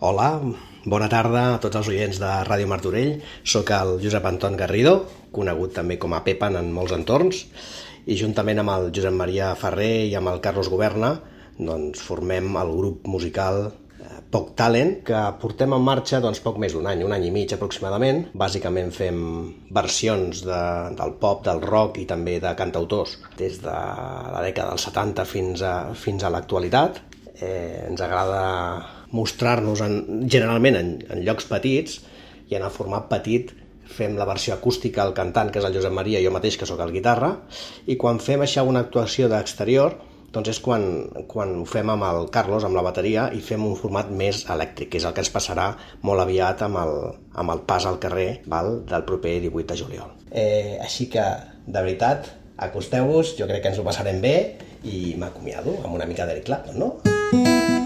Hola, bona tarda a tots els oients de Ràdio Martorell. Soc el Josep Anton Garrido, conegut també com a Pepan en molts entorns, i juntament amb el Josep Maria Ferrer i amb el Carlos Goberna doncs, formem el grup musical Poc Talent, que portem en marxa poc més d'un any i mig aproximadament. Bàsicament fem versions del pop, del rock i també de cantautors des de la dècada dels 70 fins a l'actualitat. Ens agrada mostrar-nos generalment en llocs petits, i en el format petit fem la versió acústica, el cantant, que és el Josep Maria, i jo mateix, que sóc el guitarra, i quan fem això una actuació d'exterior, doncs és quan ho fem amb el Carlos, amb la bateria, i fem un format més elèctric, que és el que ens passarà molt aviat amb el pas al carrer del proper 18 de juliol. Així que, de veritat, acosteu-vos, jo crec que ens ho passarem bé, i m'acomiado amb una mica d'Eric Clapton, no?